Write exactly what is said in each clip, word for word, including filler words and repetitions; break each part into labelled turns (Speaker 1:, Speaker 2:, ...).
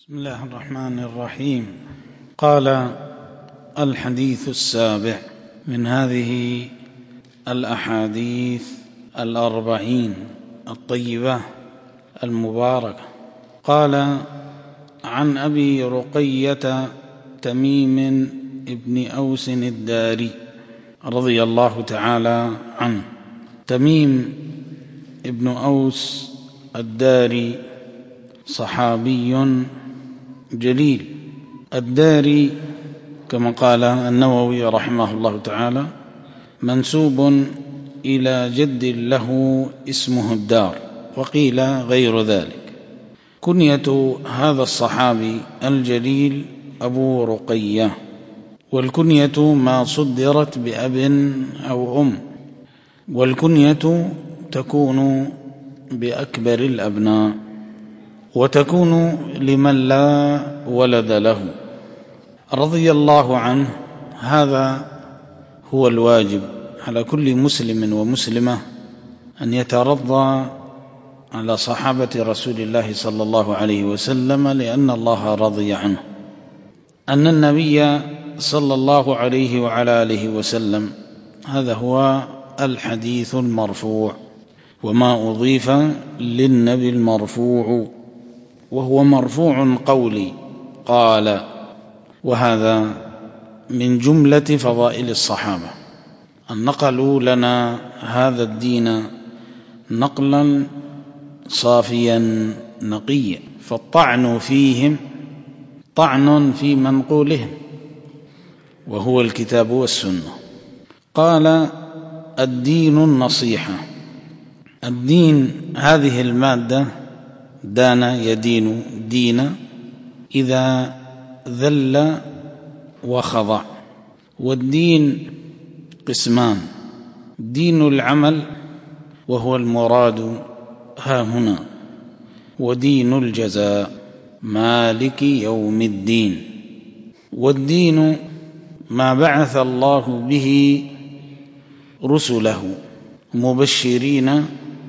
Speaker 1: بسم الله الرحمن الرحيم. قال الحديث السابع من هذه الأحاديث الأربعين الطيبة المباركة. قال عن أبي رقية تميم ابن أوس الداري رضي الله تعالى عنه. تميم ابن أوس الداري صحابي جليل. الداري كما قال النووي رحمه الله تعالى منسوب إلى جد له اسمه الدار، وقيل غير ذلك. كنية هذا الصحابي الجليل أبو رقية، والكنية ما صدرت بأب أو أم، والكنية تكون بأكبر الأبناء، وتكون لمن لا ولد له. رضي الله عنه، هذا هو الواجب على كل مسلم ومسلمة، أن يترضى على صحابة رسول الله صلى الله عليه وسلم، لأن الله رضي عنه. أن النبي صلى الله عليه وعلى آله وسلم، هذا هو الحديث المرفوع، وما أضيف للنبي المرفوع، وهو مرفوع قولي قال، وهذا من جملة فضائل الصحابة أن نقلوا لنا هذا الدين نقلا صافيا نقيا، فالطعن فيهم طعن في منقولهم، وهو الكتاب والسنة. قال الدين النصيحة. الدين هذه المادة دان يدين دين إذا ذل وخضع. والدين قسمان: دين العمل وهو المراد ها هنا، ودين الجزاء مالك يوم الدين. والدين ما بعث الله به رسله مبشرين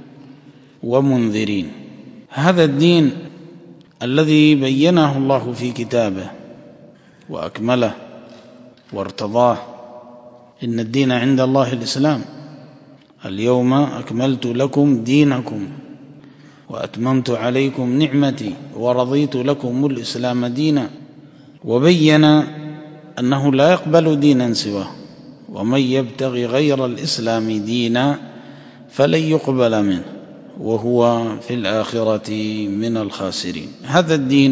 Speaker 1: ومنذرين. هذا الدين الذي بينه الله في كتابه وأكمله وارتضاه. إن الدين عند الله الإسلام، اليوم أكملت لكم دينكم وأتممت عليكم نعمتي ورضيت لكم الإسلام دينا. وبين أنه لا يقبل دينا سواه، ومن يبتغي غير الإسلام دينا فلن يقبل منه وهو في الآخرة من الخاسرين. هذا الدين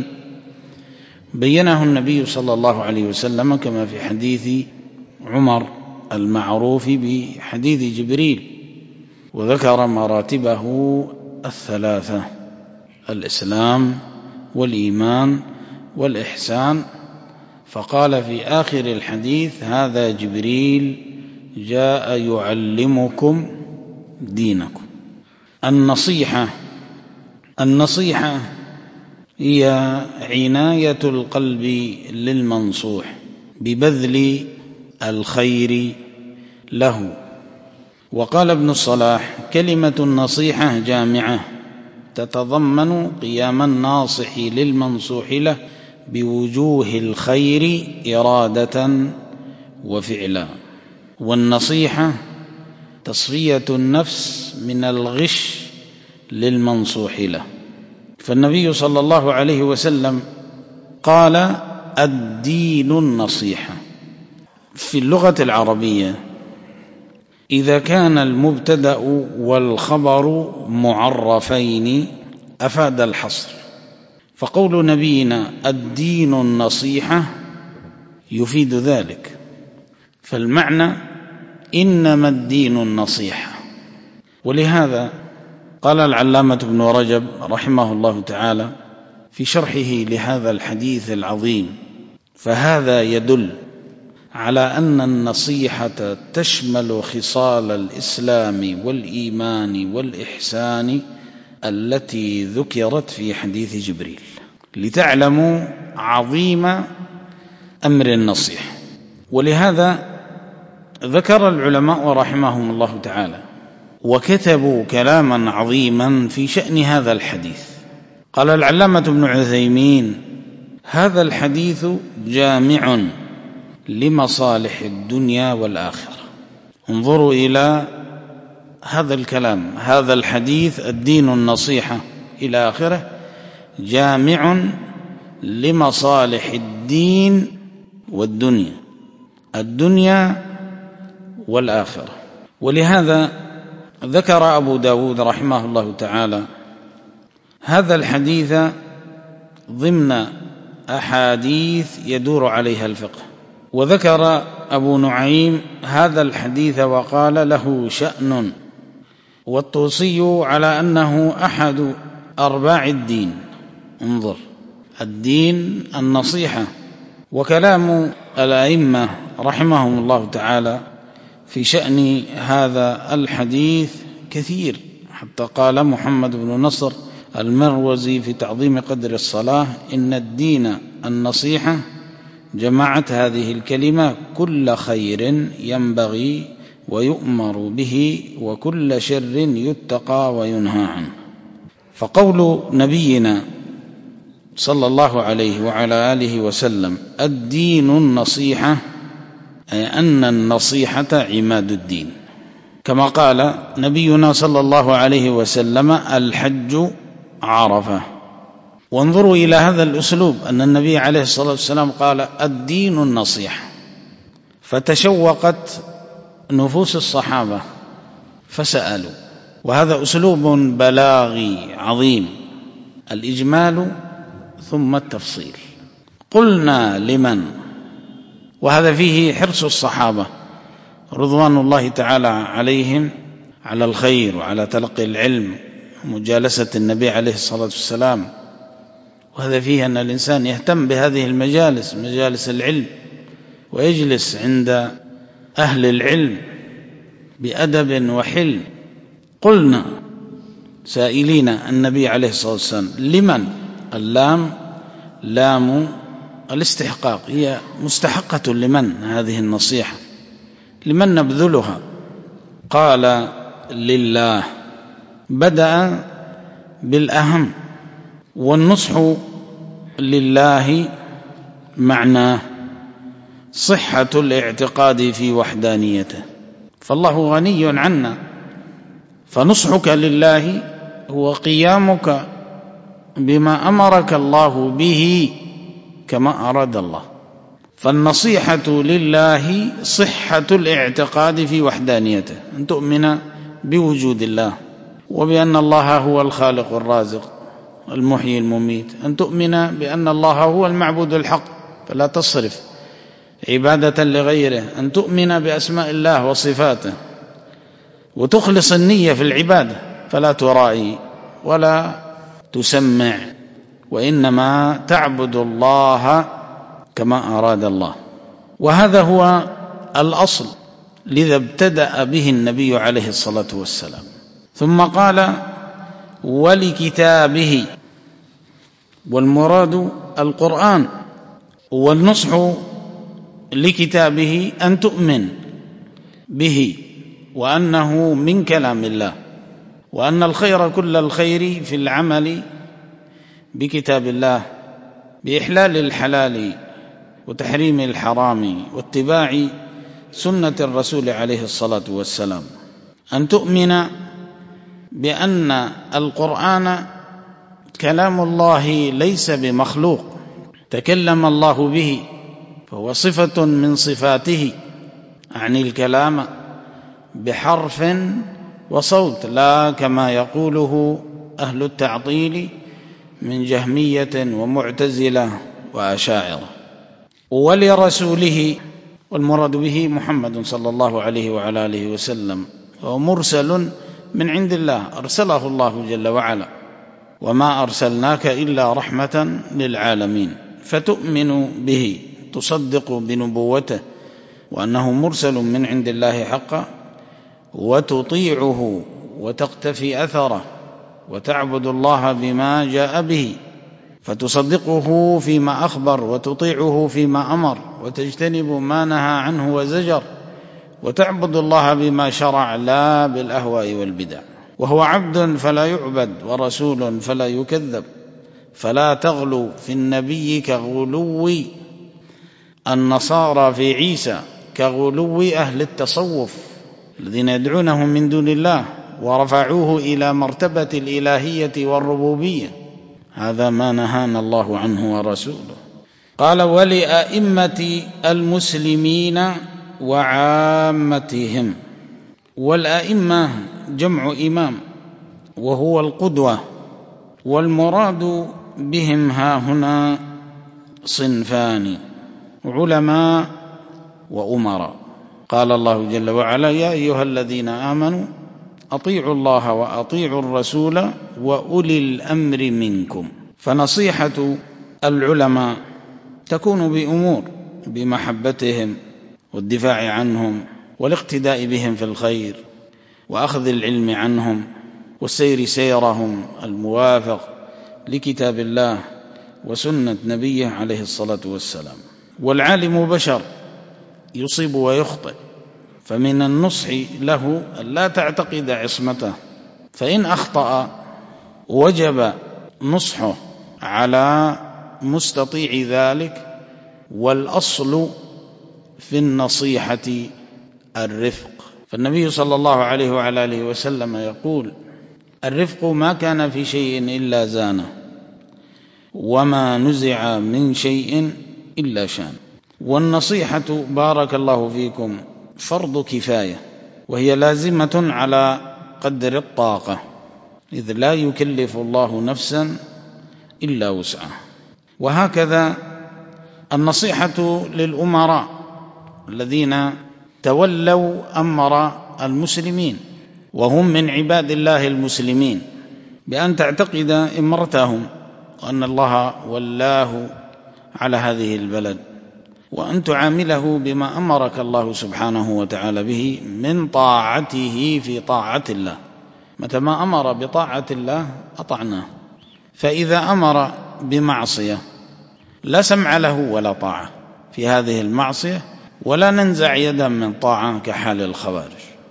Speaker 1: بينه النبي صلى الله عليه وسلم كما في حديث عمر المعروف بحديث جبريل، وذكر مراتبه الثلاثة: الإسلام والإيمان والإحسان. فقال في آخر الحديث: هذا جبريل جاء يعلمكم دينكم. النصيحة. النصيحة هي عناية القلب للمنصوح ببذل الخير له. وقال ابن الصلاح: كلمة النصيحة جامعة تتضمن قيام الناصح للمنصوح له بوجوه الخير إرادة وفعلا. والنصيحة تصفية النفس من الغش للمنصوح له. فالنبي صلى الله عليه وسلم قال: الدين النصيحة. في اللغة العربية إذا كان المبتدأ والخبر معرفين أفاد الحصر، فقول نبينا الدين النصيحة يفيد ذلك. فالمعنى إنما الدين النصيحة. ولهذا قال العلامة ابن رجب رحمه الله تعالى في شرحه لهذا الحديث العظيم: فهذا يدل على أن النصيحة تشمل خصال الإسلام والإيمان والإحسان التي ذكرت في حديث جبريل، لتعلموا عظيم أمر النصيحة. ولهذا ذكر العلماء رحمهم الله تعالى وكتبوا كلاما عظيما في شأن هذا الحديث. قال العلامة ابن عثيمين هذا الحديث جامع لمصالح الدنيا والآخرة. انظروا إلى هذا الكلام، هذا الحديث الدين النصيحة إلى آخره، جامع لمصالح الدين والدنيا، الدنيا والآخرة. ولهذا ذكر أبو داود رحمه الله تعالى هذا الحديث ضمن أحاديث يدور عليها الفقه. وذكر أبو نعيم هذا الحديث وقال له شأن، والطوسي على أنه أحد أرباع الدين. انظر، الدين النصيحة. وكلام الأئمة رحمهم الله تعالى في شأن هذا الحديث كثير، حتى قال محمد بن نصر المروزي في تعظيم قدر الصلاة: إن الدين النصيحة، جمعت هذه الكلمة كل خير ينبغي ويؤمر به وكل شر يتقى وينهى عنه. فقول نبينا صلى الله عليه وعلى آله وسلم الدين النصيحة، أي أن النصيحة عماد الدين. كما قال نبينا صلى الله عليه وسلم الحج عرفة. وانظروا إلى هذا الأسلوب، أن النبي عليه الصلاة والسلام قال الدين النصيحة، فتشوقت نفوس الصحابة فسألوا. وهذا أسلوب بلاغي عظيم، الإجمال ثم التفصيل. قلنا لمن؟ وهذا فيه حرص الصحابة رضوان الله تعالى عليهم على الخير وعلى تلقي العلم ومجالسة النبي عليه الصلاة والسلام. وهذا فيه أن الإنسان يهتم بهذه المجالس، مجالس العلم، ويجلس عند أهل العلم بأدب وحلم. قلنا سائلين النبي عليه الصلاة والسلام لمن؟ اللام لام الاستحقاق، هي مستحقة لمن هذه النصيحة؟ لمن نبذلها؟ قال لله. بدأ بالأهم، والنصح لله معناه صحة الاعتقاد في وحدانيته، فالله غني عنا، فنصحك لله هو قيامك بما أمرك الله به كما أراد الله. فالنصيحة لله صحة الاعتقاد في وحدانيته، أن تؤمن بوجود الله وبأن الله هو الخالق الرازق المحيي المميت، أن تؤمن بأن الله هو المعبود الحق فلا تصرف عبادة لغيره، أن تؤمن بأسماء الله وصفاته وتخلص النية في العبادة، فلا ترائي ولا تسمع، وإنما تعبد الله كما أراد الله. وهذا هو الأصل، لذا ابتدأ به النبي عليه الصلاة والسلام. ثم قال ولكتابه، والمراد القرآن، والنصح لكتابه أن تؤمن به وأنه من كلام الله، وأن الخير كل الخير في العمل بكتاب الله، بإحلال الحلال وتحريم الحرام واتباع سنة الرسول عليه الصلاة والسلام. أن تؤمن بأن القرآن كلام الله ليس بمخلوق، تكلم الله به، فهو صفة من صفاته، أعني الكلام بحرف وصوت، لا كما يقوله أهل التعطيل من جهمية ومعتزلة وأشاعرة. ولرسوله، والمراد به محمد صلى الله عليه وعلى آله وسلم، هو مرسل من عند الله، أرسله الله جل وعلا، وما أرسلناك إلا رحمة للعالمين. فتؤمن به، تصدق بنبوته وأنه مرسل من عند الله حقا، وتطيعه وتقتفي أثره، وتعبد الله بما جاء به، فتصدقه فيما أخبر وتطيعه فيما أمر، وتجتنب ما نهى عنه وزجر، وتعبد الله بما شرع لا بالأهواء والبدع. وهو عبد فلا يعبد، ورسول فلا يكذب، فلا تغلوا في النبي كغلو النصارى في عيسى، كغلو أهل التصوف الذين يدعونهم من دون الله ورفعوه إلى مرتبة الإلهية والربوبية. هذا ما نهانا الله عنه ورسوله. قال: ولأئمة المسلمين وعامتهم. والأئمة جمع إمام، وهو القدوة، والمراد بهم ها هنا صنفان: علماء وأمراء. قال الله جل وعلا: يا أيها الذين آمنوا أطيعوا الله وأطيعوا الرسول وأولي الأمر منكم. فنصيحة العلماء تكون بأمور: بمحبتهم والدفاع عنهم والاقتداء بهم في الخير وأخذ العلم عنهم والسير سيرهم الموافق لكتاب الله وسنة نبيه عليه الصلاة والسلام. والعالم بشر يصيب ويخطئ، فمن النصح له أن لا تعتقد عصمته، فإن أخطأ وجب نصحه على مستطيع ذلك. والأصل في النصيحة الرفق، فالنبي صلى الله عليه وعلى آله وسلم يقول: الرفق ما كان في شيء إلا زانه، وما نزع من شيء إلا شان. والنصيحة بارك الله فيكم فرض كفاية، وهي لازمة على قدر الطاقة، إذ لا يكلف الله نفسا إلا وسعها. وهكذا النصيحة للأمراء الذين تولوا أمر المسلمين وهم من عباد الله المسلمين، بأن تعتقد إمرتهم وأن الله ولاه على هذه البلد، وأن تعامله بما أمرك الله سبحانه وتعالى به من طاعته في طاعة الله. متى ما أمر بطاعة الله أطعناه، فإذا أمر بمعصية لا سمع له ولا طاعة في هذه المعصية، ولا ننزع يدا من طاعة كحال الخوارج.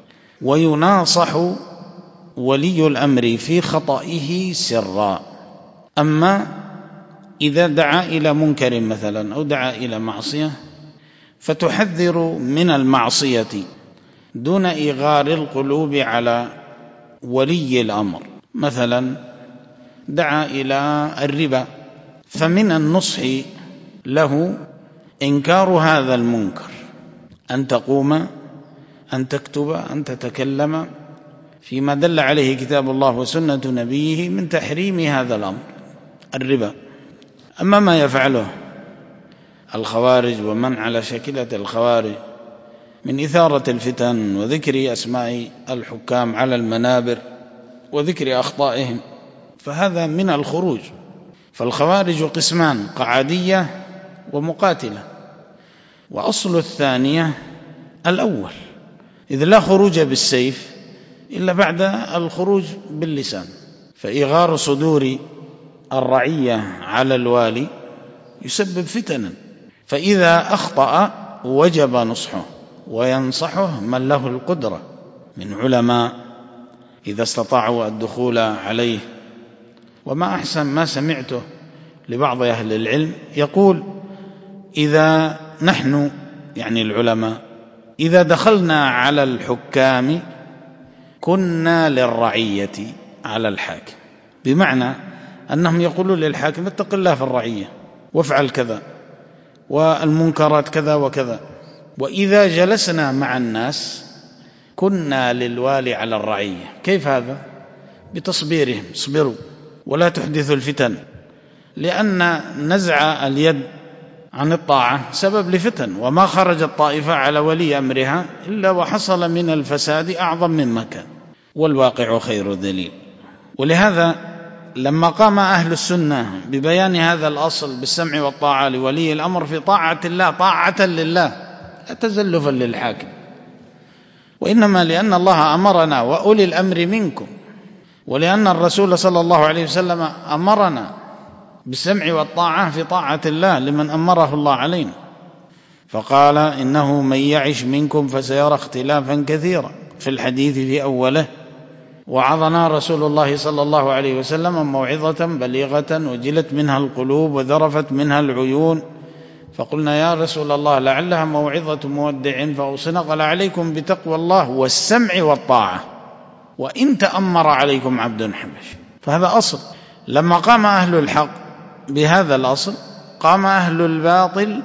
Speaker 1: ويناصح ولي الأمر في خطئه سرا. أما إذا دعا إلى منكر مثلا أو دعا إلى معصية فتحذر من المعصية دون إغار القلوب على ولي الأمر. مثلا دعا إلى الربا، فمن النصح له إنكار هذا المنكر، أن تقوم أن تكتب أن تتكلم فيما دل عليه كتاب الله وسنة نبيه من تحريم هذا الأمر الربا. أما ما يفعله الخوارج ومن على شكلة الخوارج من إثارة الفتن وذكر أسماء الحكام على المنابر وذكر أخطائهم، فهذا من الخروج. فالخوارج قسمان: قعدية ومقاتلة. وأصل الثانية الأول، إذ لا خروج بالسيف إلا بعد الخروج باللسان. فإغار صدور الرعية على الوالي يسبب فتنا، فإذا أخطأ وجب نصحه وينصحه من له القدرة من علماء إذا استطاعوا الدخول عليه. وما أحسن ما سمعته لبعض أهل العلم يقول: إذا نحن يعني العلماء إذا دخلنا على الحكام كنا للرعية على الحاكم، بمعنى أنهم يقولون للحاكم: اتق الله في الرعية وافعل كذا والمنكرات كذا وكذا. وإذا جلسنا مع الناس كنا للوالي على الرعية. كيف هذا؟ بتصبيرهم، اصبروا ولا تحدثوا الفتن، لأن نزع اليد عن الطاعة سبب لفتن، وما خرجت طائفة على ولي أمرها إلا وحصل من الفساد أعظم مما كان، والواقع خير دليل. ولهذا لما قام أهل السنة ببيان هذا الأصل بالسمع والطاعة لولي الأمر في طاعة الله، طاعة لله لا تزلفا للحاكم، وإنما لأن الله أمرنا وأولي الأمر منكم، ولأن الرسول صلى الله عليه وسلم أمرنا بالسمع والطاعة في طاعة الله لمن أمره الله علينا، فقال: إنه من يعش منكم فسيرى اختلافا كثيرا في الحديث في أوله، وعظنا رسول الله صلى الله عليه وسلم موعظة بليغة وجلت منها القلوب وذرفت منها العيون، فقلنا يا رسول الله لعلها موعظة مودع فأوصنا، قال عليكم بتقوى الله والسمع والطاعة وإن تأمر عليكم عبد حبش. فهذا أصل. لما قام أهل الحق بهذا الأصل قام أهل الباطل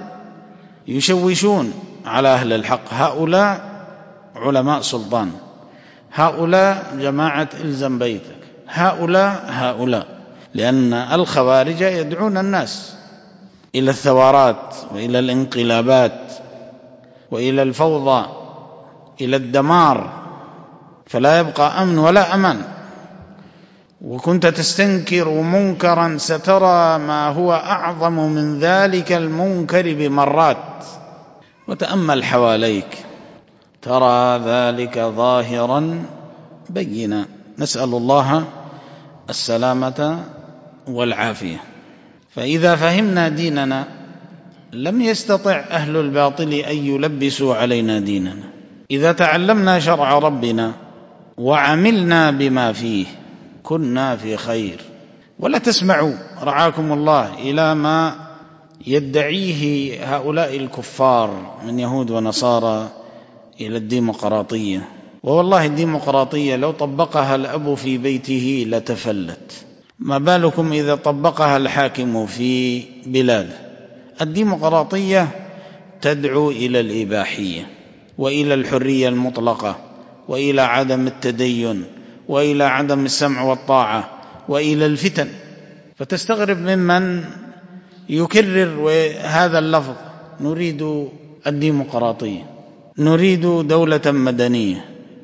Speaker 1: يشوشون على أهل الحق. هؤلاء علماء سلطان، هؤلاء جماعة إلزم بيتك، هؤلاء هؤلاء لأن الخوارج يدعون الناس إلى الثورات وإلى الانقلابات وإلى الفوضى، إلى الدمار، فلا يبقى أمن ولا أمان. وكنت تستنكر منكرا سترى ما هو أعظم من ذلك المنكر بمرات، وتأمل حواليك ترى ذلك ظاهرا بينا. نسأل الله السلامة والعافية. فإذا فهمنا ديننا لم يستطع أهل الباطل أن يلبسوا علينا ديننا. إذا تعلمنا شرع ربنا وعملنا بما فيه كنا في خير. ولا تسمعوا رعاكم الله إلى ما يدعيه هؤلاء الكفار من يهود ونصارى إلى الديمقراطية. ووالله الديمقراطية لو طبقها الأب في بيته لتفلت، ما بالكم إذا طبقها الحاكم في بلاده. الديمقراطية تدعو إلى الإباحية وإلى الحرية المطلقة وإلى عدم التدين وإلى عدم السمع والطاعة وإلى الفتن. فتستغرب ممن يكرر هذا اللفظ: نريد الديمقراطية، نريد دولة مدنية.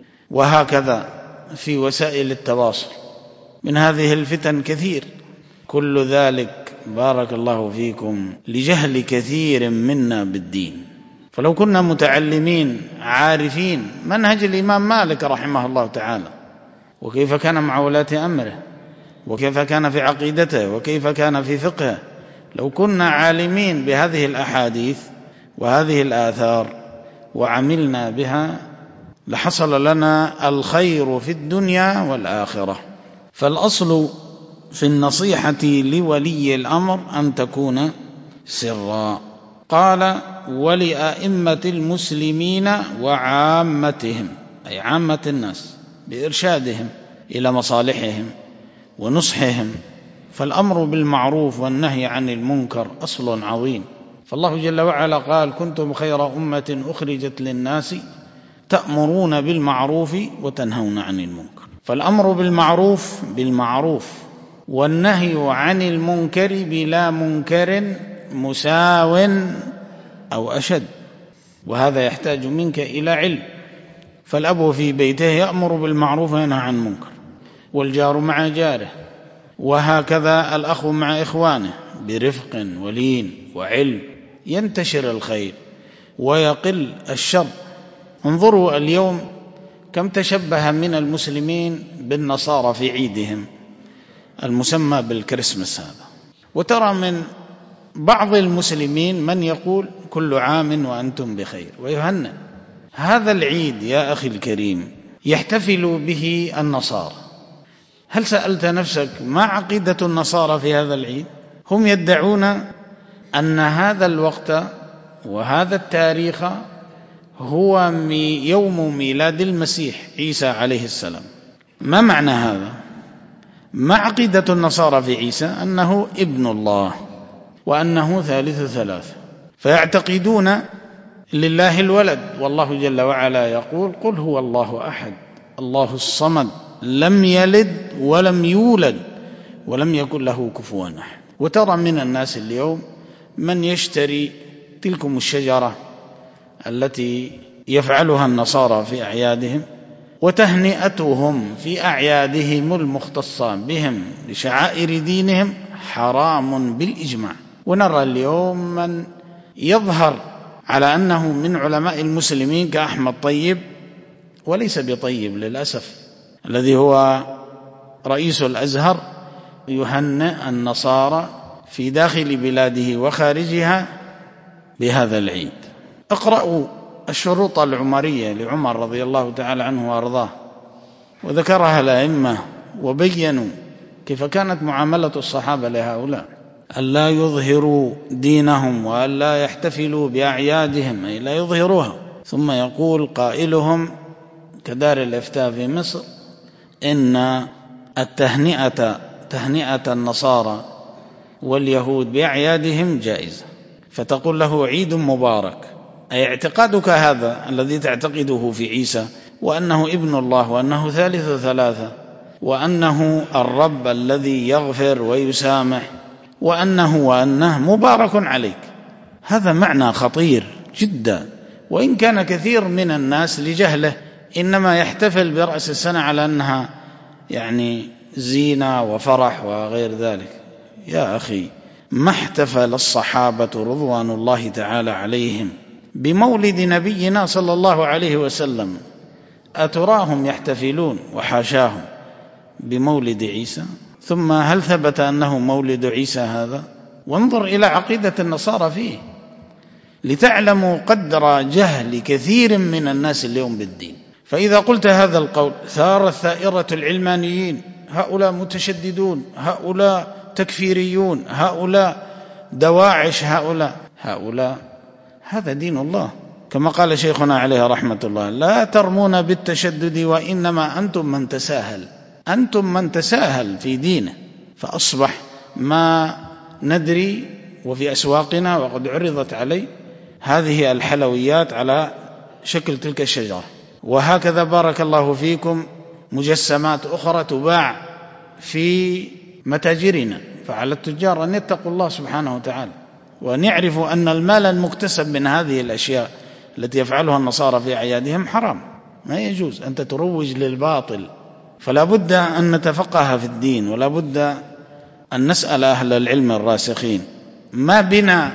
Speaker 1: وهكذا في وسائل التواصل من هذه الفتن كثير. كل ذلك بارك الله فيكم لجهل كثير منا بالدين. فلو كنا متعلمين عارفين منهج الإمام مالك رحمه الله تعالى، وكيف كان مع ولاة أمره، وكيف كان في عقيدته، وكيف كان في فقهه، لو كنا عالمين بهذه الأحاديث وهذه الآثار وعملنا بها لحصل لنا الخير في الدنيا والآخرة. فالأصل في النصيحة لولي الأمر أن تكون سرا. قال: ولأئمة المسلمين وعامتهم، أي عامة الناس، بإرشادهم إلى مصالحهم ونصحهم. فالأمر بالمعروف والنهي عن المنكر أصل عظيم. فالله جل وعلا قال: كنتم خير أمة أخرجت للناس تأمرون بالمعروف وتنهون عن المنكر. فالأمر بالمعروف بالمعروف والنهي عن المنكر بلا منكر مساو أو أشد. وهذا يحتاج منك إلى علم. فالأب في بيته يأمر بالمعروف وينهى عن المنكر، والجار مع جاره، وهكذا الأخ مع إخوانه برفق ولين وعلم، ينتشر الخير ويقل الشر. انظروا اليوم كم تشبه من المسلمين بالنصارى في عيدهم المسمى بالكريسماس هذا. وترى من بعض المسلمين من يقول: كل عام وأنتم بخير، ويهنئ. هذا العيد يا أخي الكريم يحتفل به النصارى. هل سألت نفسك ما عقيدة النصارى في هذا العيد؟ هم يدعون أن هذا الوقت وهذا التاريخ هو يوم ميلاد المسيح عيسى عليه السلام. ما معنى هذا؟ ما عقيدة النصارى في عيسى؟ أنه ابن الله وأنه ثالث ثلاثة. فيعتقدون لله الولد، والله جل وعلا يقول: قل هو الله أحد الله الصمد لم يلد ولم يولد ولم يكن له كفوا أحد. وترى من الناس اليوم من يشتري تلكم الشجرة التي يفعلها النصارى في أعيادهم، وتهنئتهم في أعيادهم المختصة بهم لشعائر دينهم حرام بالإجماع. ونرى اليوم من يظهر على أنه من علماء المسلمين كأحمد طيب، وليس بطيب للأسف، الذي هو رئيس الأزهر، يهنئ النصارى في داخل بلاده وخارجها بهذا العيد. اقرأوا الشروط العمرية لعمر رضي الله تعالى عنه وأرضاه، وذكرها الأئمة وبينوا كيف كانت معاملة الصحابة لهؤلاء، ألا يظهروا دينهم وألا يحتفلوا بأعيادهم، أي لا يظهروها. ثم يقول قائلهم كدار الإفتاء في مصر إن التهنئة تهنئة النصارى واليهود بأعيادهم جائزة، فتقول له عيد مبارك، أي اعتقادك هذا الذي تعتقده في عيسى وأنه ابن الله وأنه ثالث ثلاثة وأنه الرب الذي يغفر ويسامح وأنه وأنه مبارك عليك، هذا معنى خطير جدا. وإن كان كثير من الناس لجهله إنما يحتفل برأس السنة على أنها يعني زينة وفرح وغير ذلك. يا أخي، ما احتفل الصحابة رضوان الله تعالى عليهم بمولد نبينا صلى الله عليه وسلم، أتراهم يحتفلون وحاشاهم بمولد عيسى؟ ثم هل ثبت أنه مولد عيسى هذا؟ وانظر إلى عقيدة النصارى فيه لتعلموا قدر جهل كثير من الناس اليوم بالدين. فإذا قلت هذا القول ثارت ثائرة العلمانيين، هؤلاء متشددون، هؤلاء تكفيريون، هؤلاء دواعش، هؤلاء هؤلاء هذا دين الله كما قال شيخنا عليه رحمة الله: لا ترمون بالتشدد وإنما أنتم من تساهل، أنتم من تساهل في دينه. فأصبح ما ندري وفي أسواقنا وقد عرضت علي هذه الحلويات على شكل تلك الشجرة، وهكذا بارك الله فيكم مجسمات أخرى تباع في متاجرنا. فعلى التجار أن يتقوا الله سبحانه وتعالى وأن يعرفوا أن المال المكتسب من هذه الأشياء التي يفعلها النصارى في أعيادهم حرام، ما يجوز أن تروج للباطل. فلا بد أن نتفقه في الدين، ولا بد أن نسأل أهل العلم الراسخين ما بنا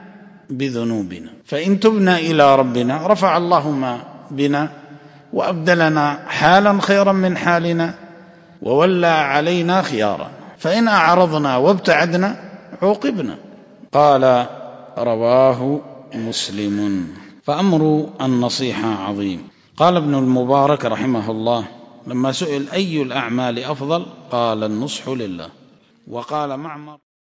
Speaker 1: بذنوبنا، فإن تبنا إلى ربنا رفع الله ما بنا وأبدلنا حالا خيرا من حالنا وولى علينا خيارا، فإن أعرضنا وابتعدنا عوقبنا. قال رواه مسلم. فأمر النصيحة عظيم. قال ابن المبارك رحمه الله لما سئل أي الأعمال أفضل قال النصح لله. وقال معمر